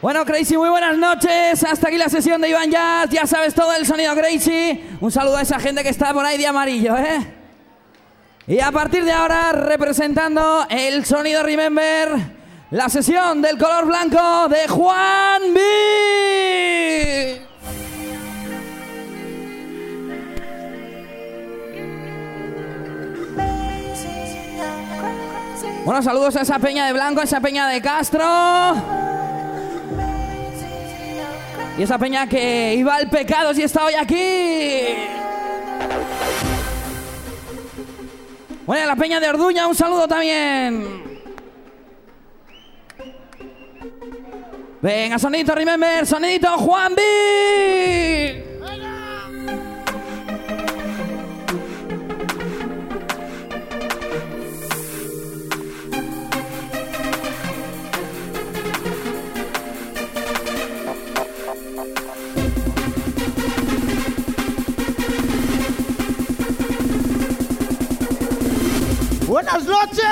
Bueno, Crazy, muy buenas noches. Hasta aquí la sesión de Iván Jazz. Ya sabes todo el sonido Crazy. Un saludo a esa gente que está por ahí de amarillo, ¿eh? Y a partir de ahora, representando el sonido Remember, la sesión del color blanco de Juan B. Bueno, saludos a esa peña de blanco, a esa peña de Castro. Y esa peña que iba al pecado si está hoy aquí. Bueno, la peña de Orduña, un saludo también. Venga, sonidito Remember, sonidito Juan B. ¡Buenas noches!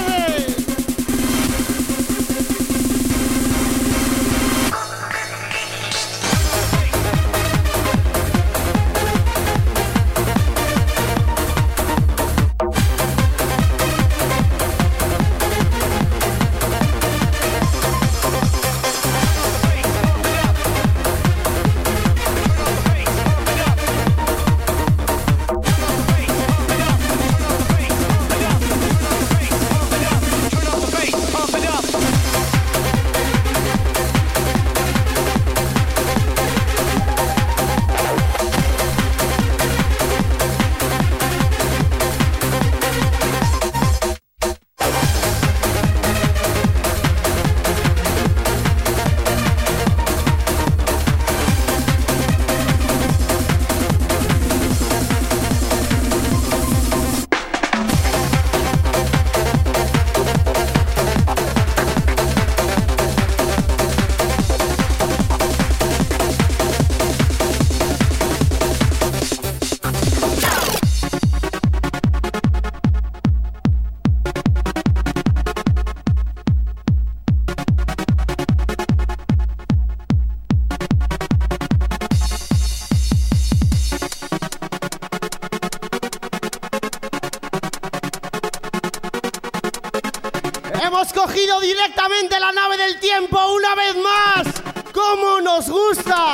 Hemos cogido directamente la nave del tiempo una vez más. ¡Cómo nos gusta!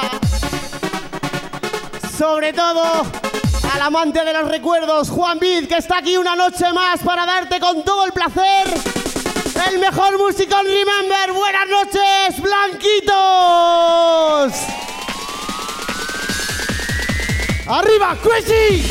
Sobre todo al amante de los recuerdos, Juan Bid, que está aquí una noche más para darte con todo el placer el mejor músico en Remember. ¡Buenas noches, blanquitos! ¡Arriba, Crazy!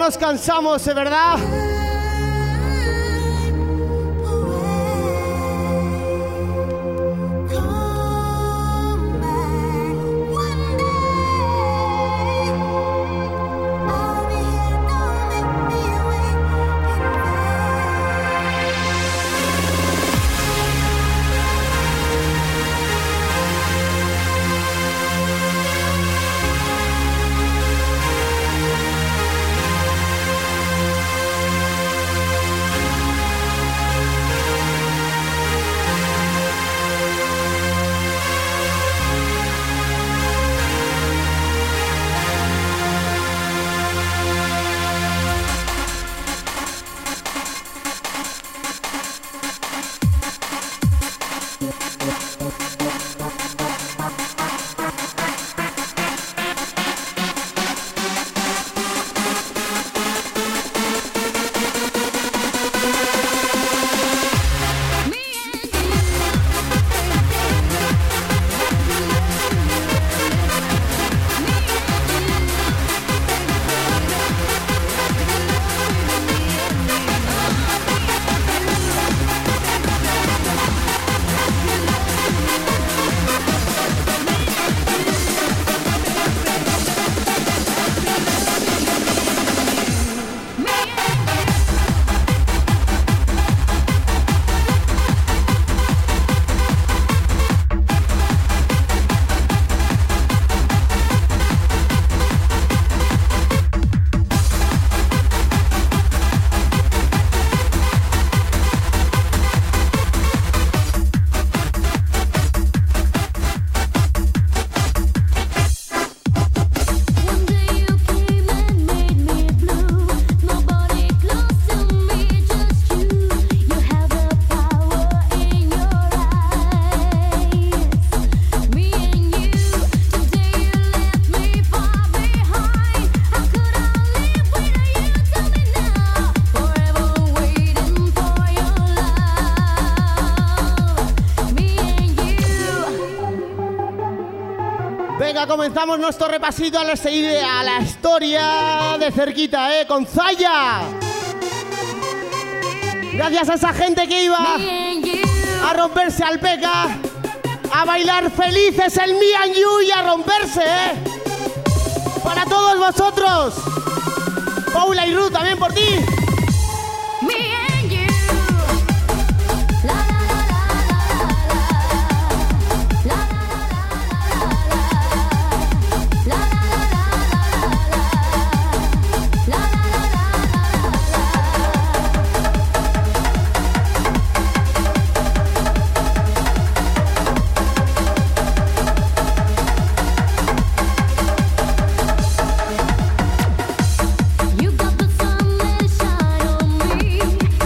nos cansamos, ¿verdad? Comenzamos nuestro repasito a la historia de cerquita, con Zaya. Gracias a esa gente que iba a romperse al Peca, a bailar felices el Me and You y a romperse, para todos vosotros. Paula y Ruth, también por ti. You got the sun that shine on me.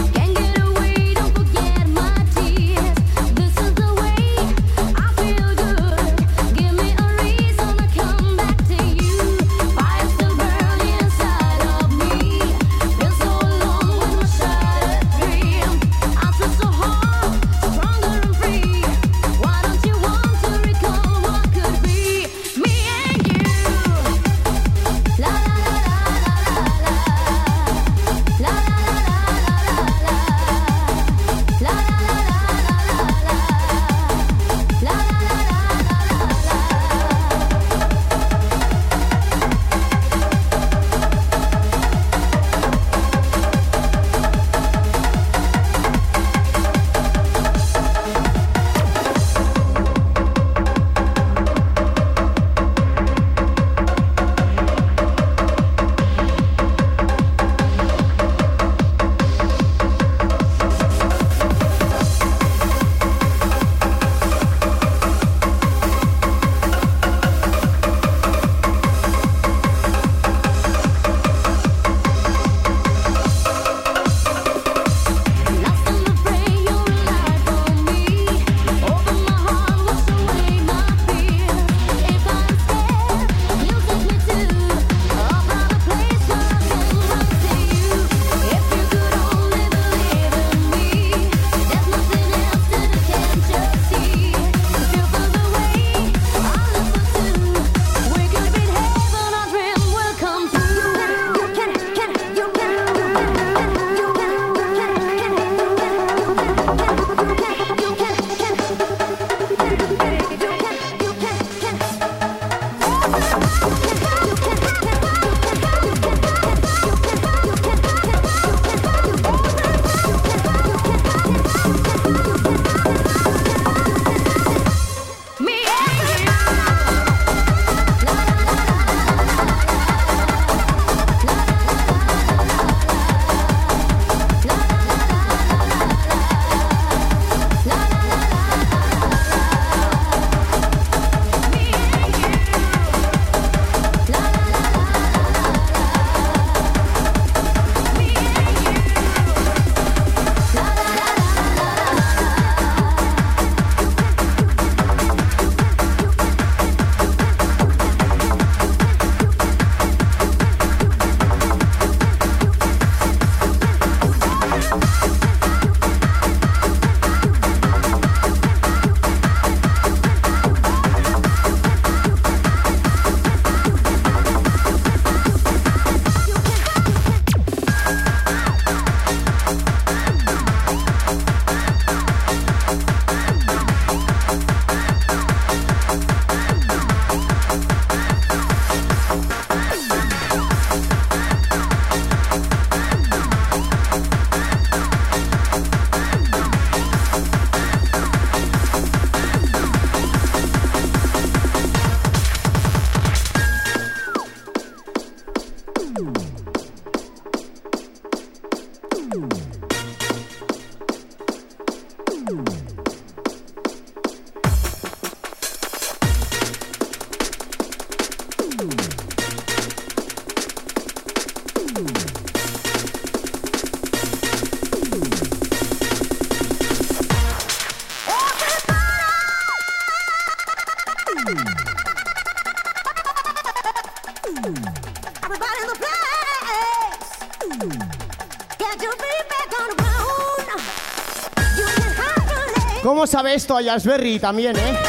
¿Cómo sabe esto a Yasberry también, eh?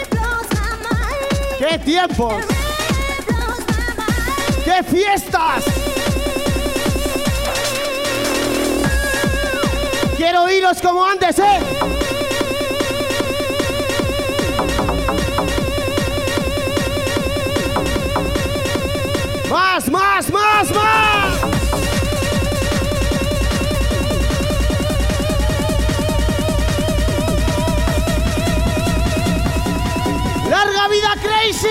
¡Qué tiempos! ¡Qué fiestas! Quiero oíros como antes, ¿eh? ¡Más, más, más, más! ¡Larga vida, Crazy!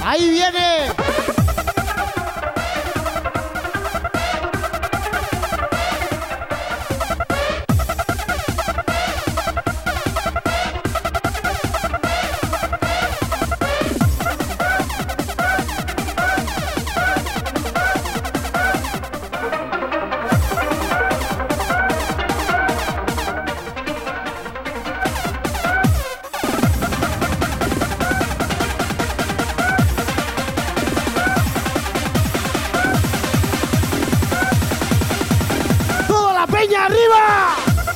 Ahí viene. ¡Peña arriba!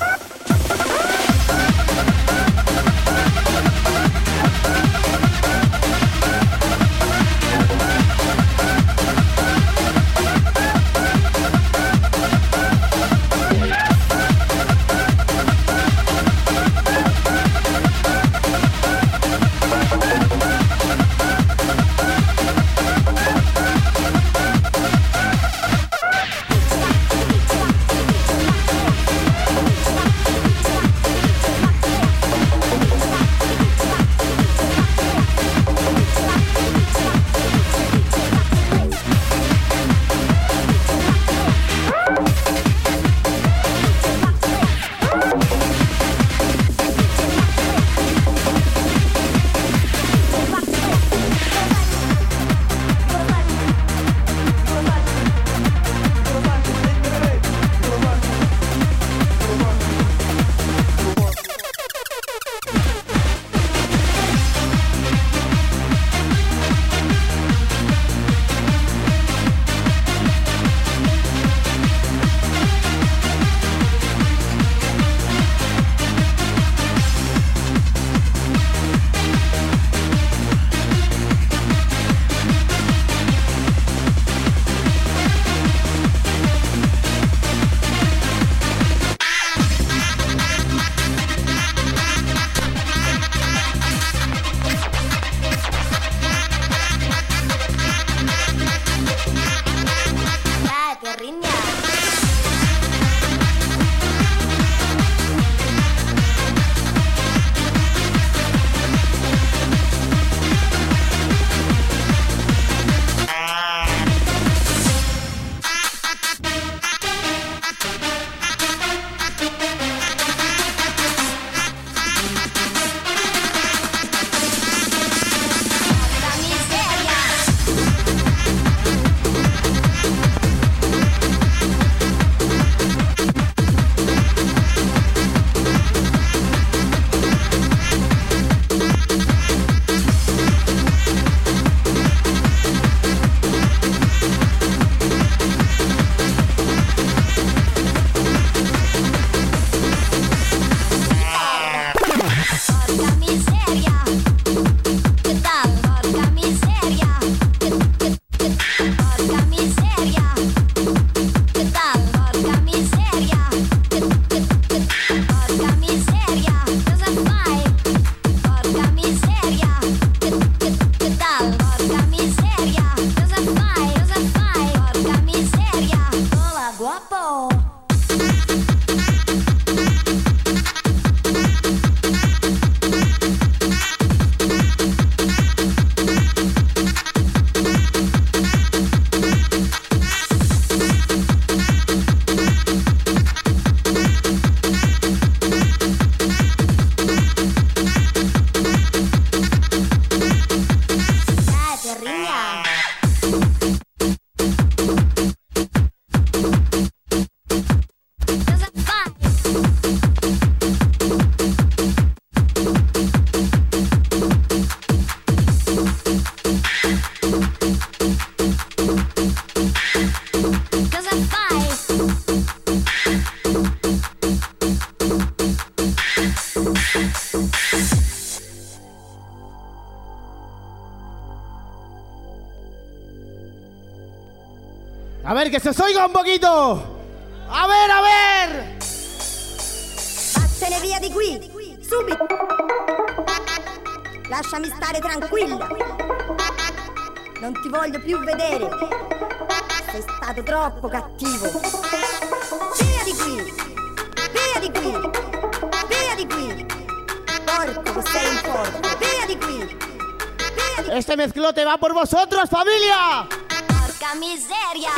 A ver, que se os oiga un poquito. A ver, a ver. Vattene via di qui, subito. Lasciami stare tranquilla. Non ti voglio più vedere. Sei stato troppo cattivo. Via di qui. Via di qui. Via di qui. Porco che sei un porco. Via di qui. Este mezclote va por vosotros, familia. Porca miseria.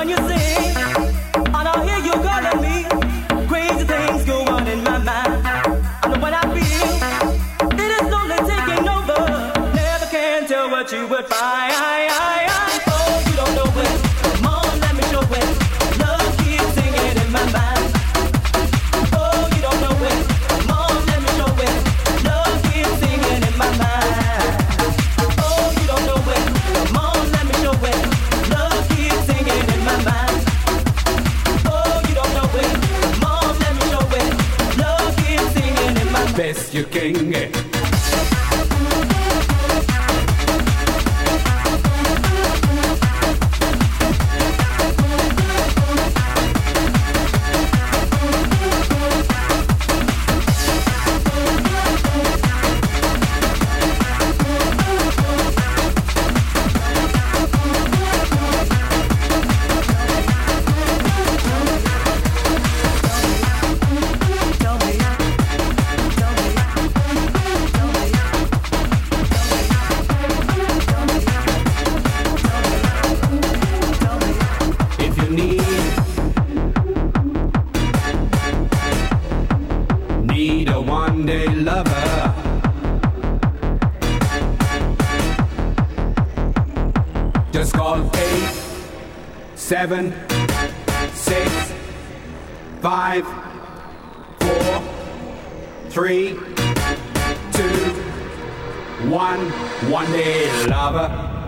when you sing, and I hear you calling me, crazy things go on in my mind. And when I feel it is slowly taking over, never can tell what you would find. Oh, you don't know it. Come on, let me show it. Love keeps singing in my mind. Oh, you don't know it. Come on, let me show it. Love keeps singing in my mind. Oh, you don't know it. Come on, let me show it. Love keeps singing in my mind. Oh, you don't know it. Come on, let me show it. Love keeps singing in my mind. Best you can get. Just call 877 655 4 3 2 1 One day lover.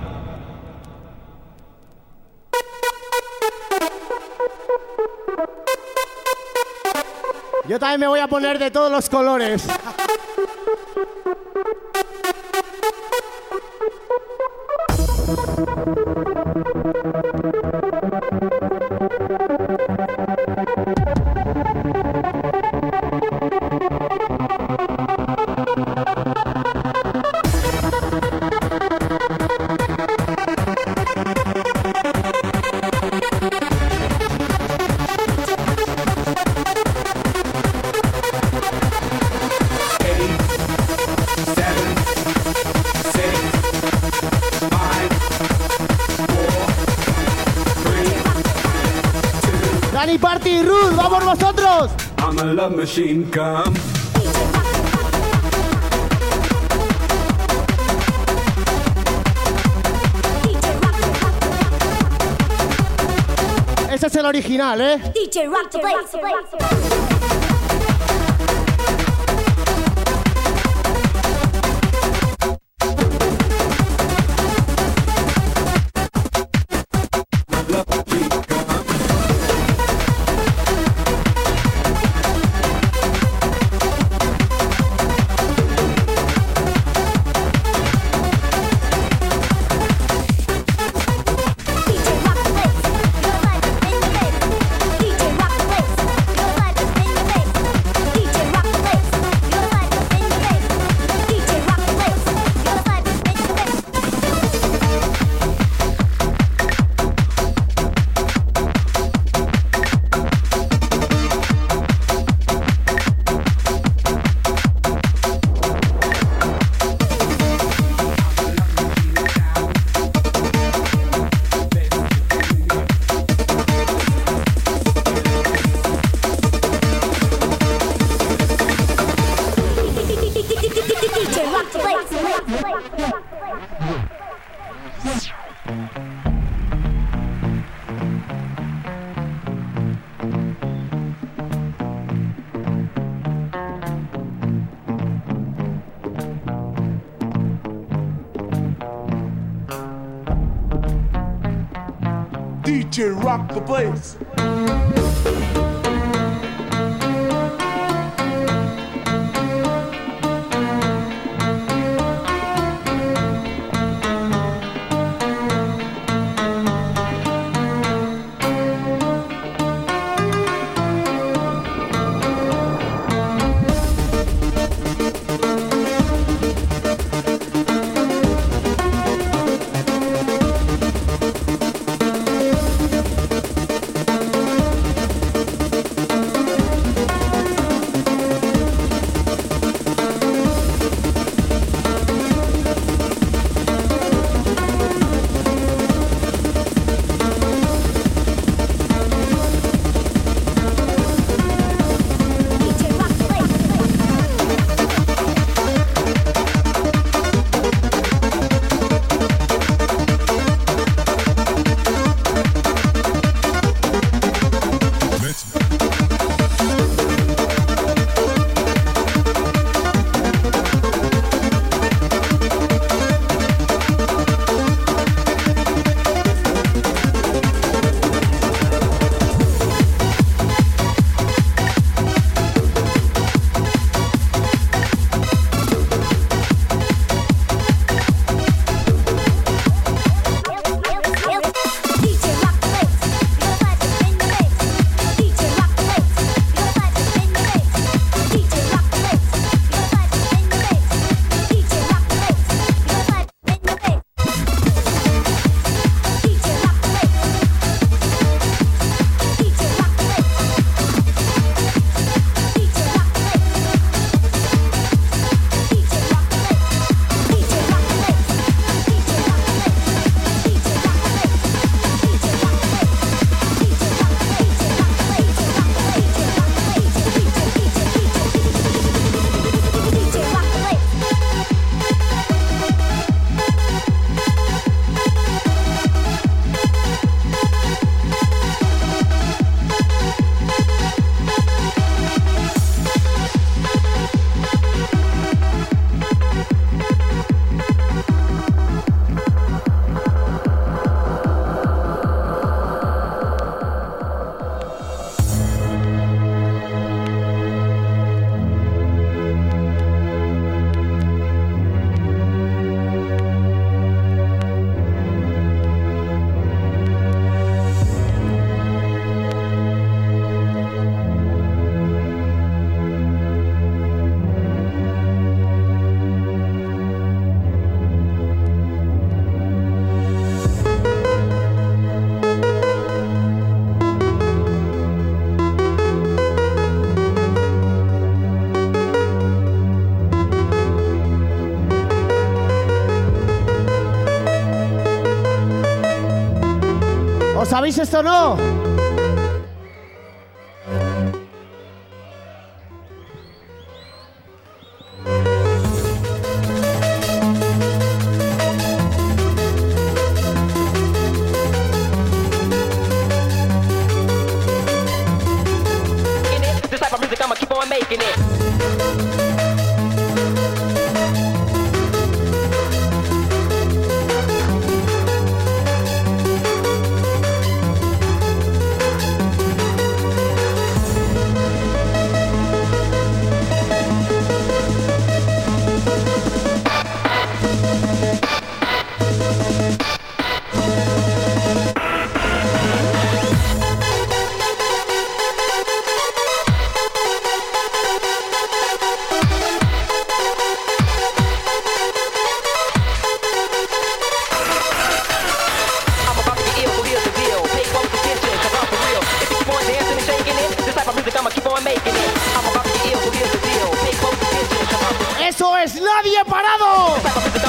Yo también me voy a poner de todos los colores. Dani Party y Ruth, ¡vamos vosotros! I'm a love machine, come. Ese es el original, ¿eh? DJ Rock the Place. DJ Rock the Place. ¿Os sabéis esto o no? This type of music, I'ma keep on making it. ¡Eso es Nadie Parado!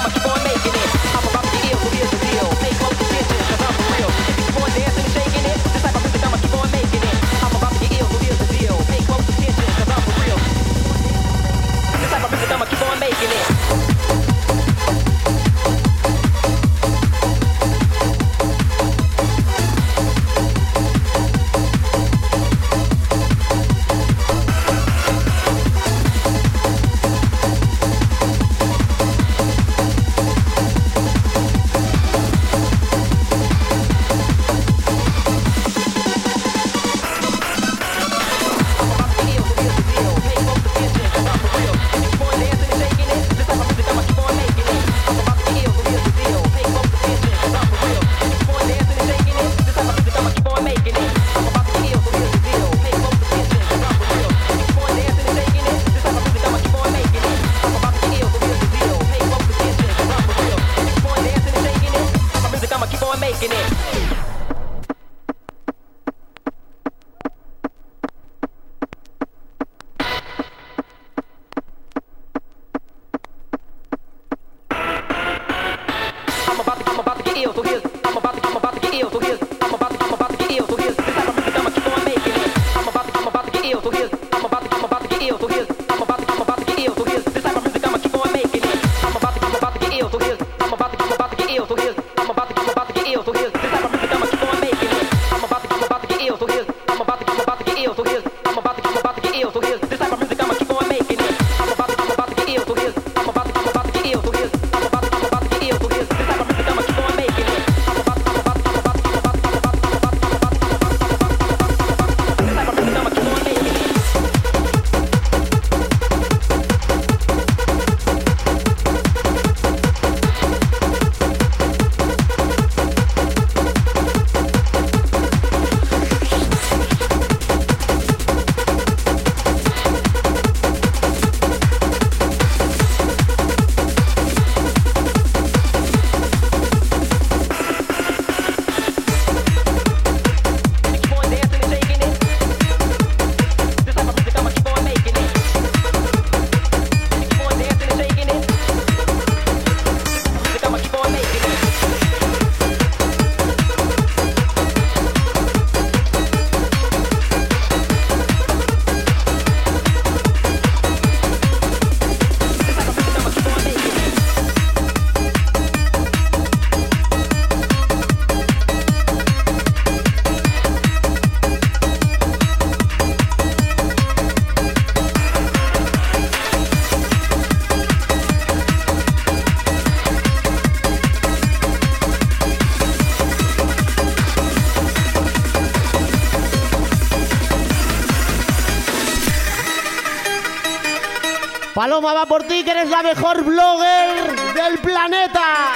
Paloma va por ti, que eres la mejor blogger del planeta.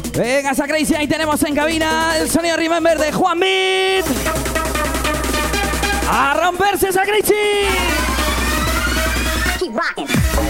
Venga, esa Crazy, ahí tenemos en cabina el sonido Remember de Juan Beat. ¡A romperse esa Crazy! Keep rocking.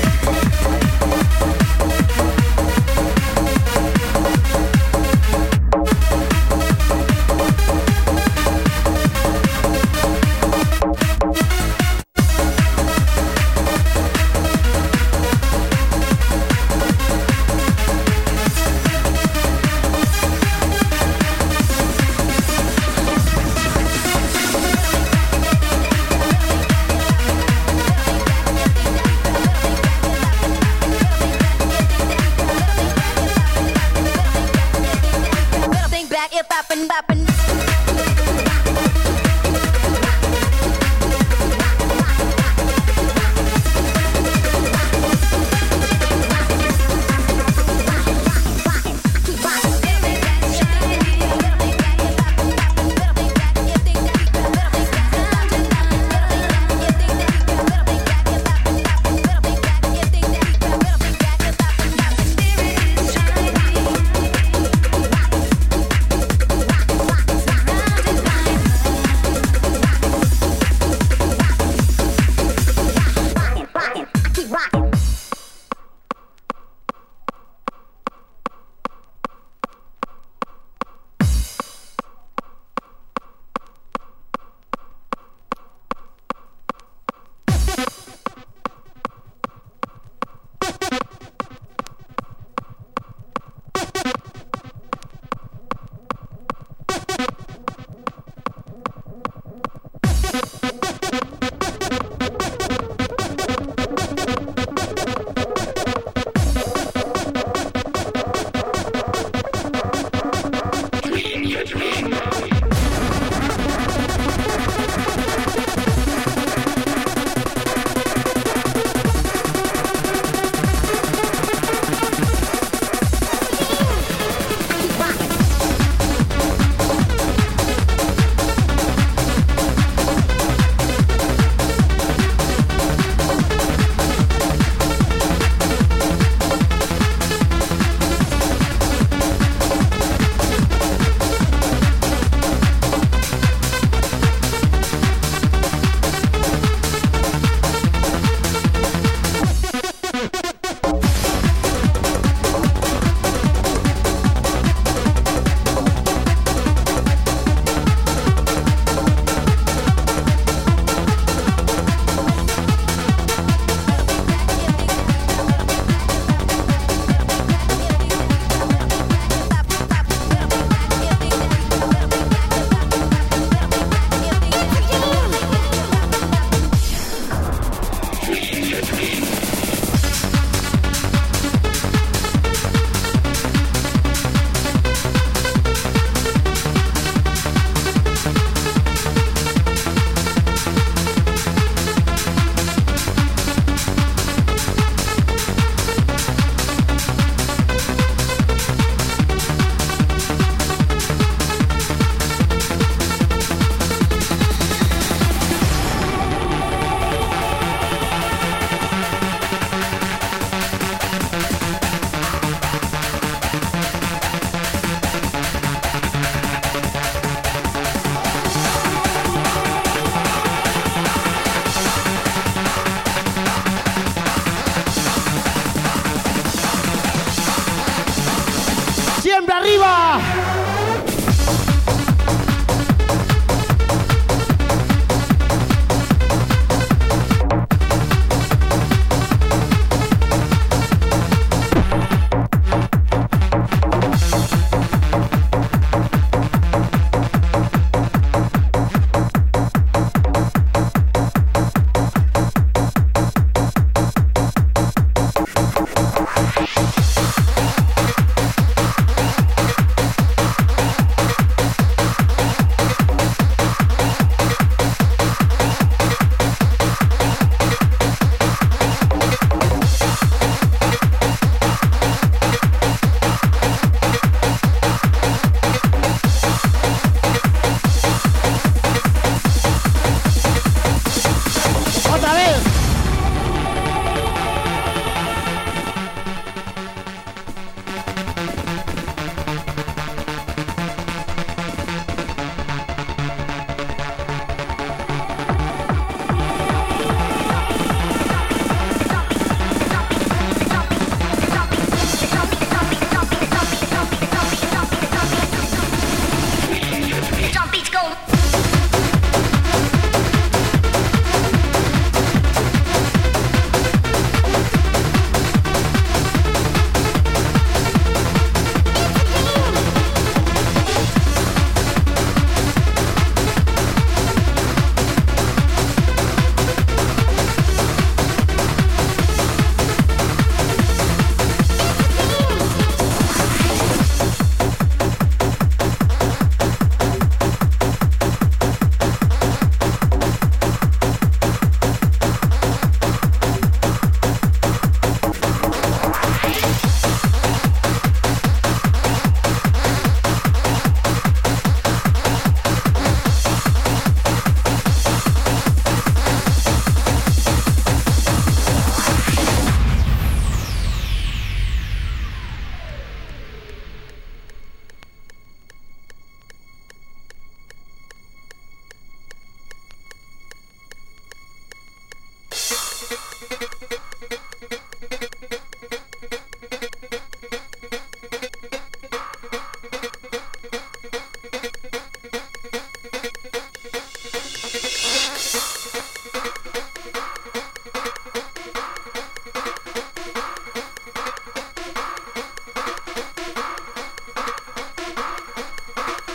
¡Siempre arriba!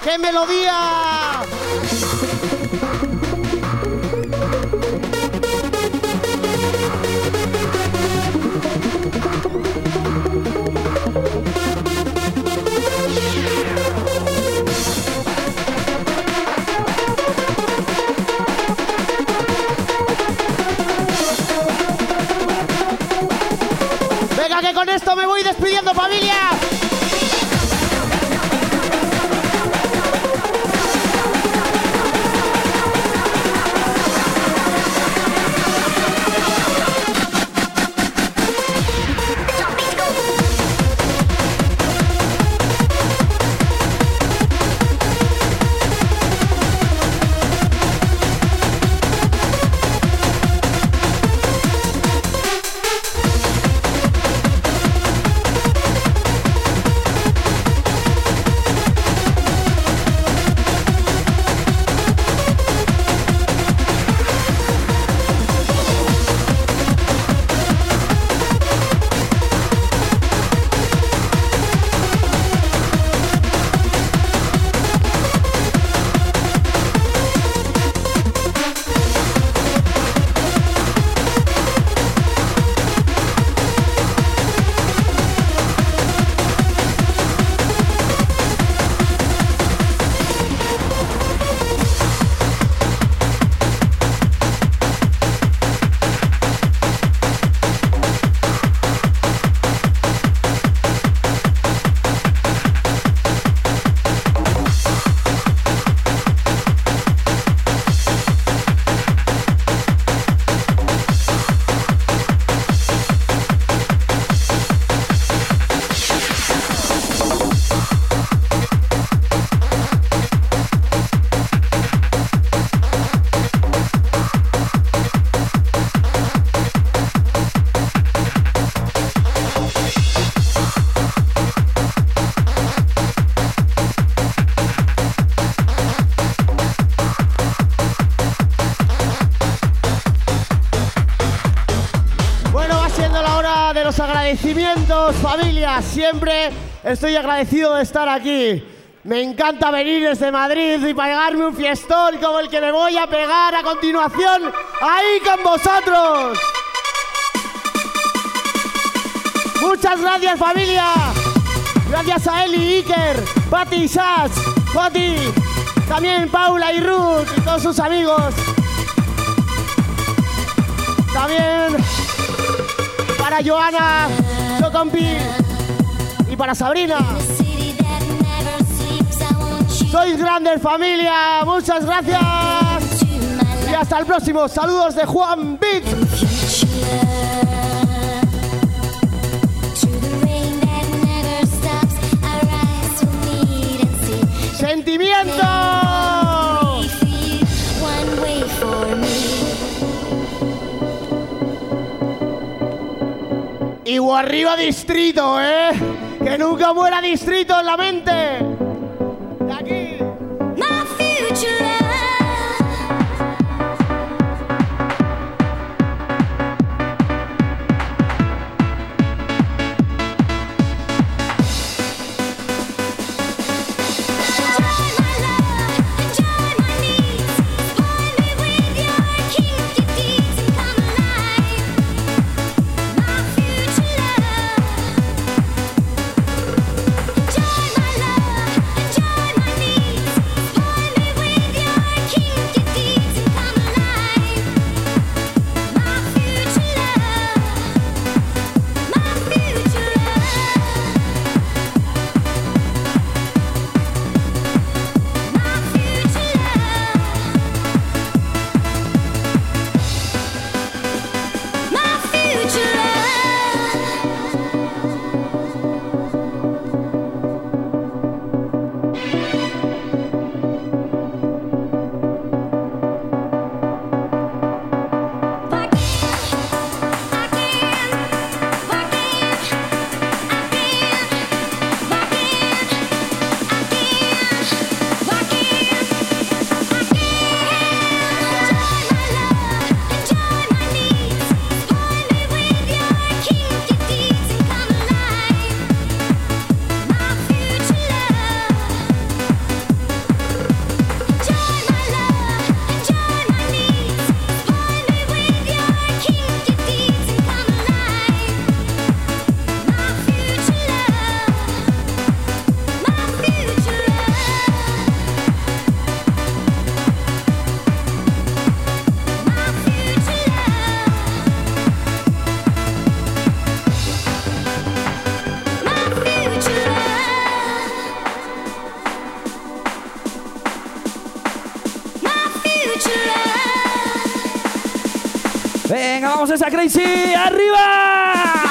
¡Qué melodía! Venga, que con esto me voy despidiendo, familia. Agradecimientos, familia, siempre estoy agradecido de estar aquí. Me encanta venir desde Madrid y pegarme un fiestón como el que me voy a pegar a continuación ahí con vosotros. Muchas gracias, familia. Gracias a Eli, Iker, Pati, Sass, Joti, también Paula y Ruth y todos sus amigos. También para Joana, Locompi y para Sabrina. Sois grandes, familia. Muchas gracias. Y hasta el próximo. Saludos de Juan Beat. ¡Sentimiento! Y arriba Distrito, ¿eh? Que nunca muera Distrito en la mente. De aquí. Venga, vamos esa Crazy. ¡Arriba!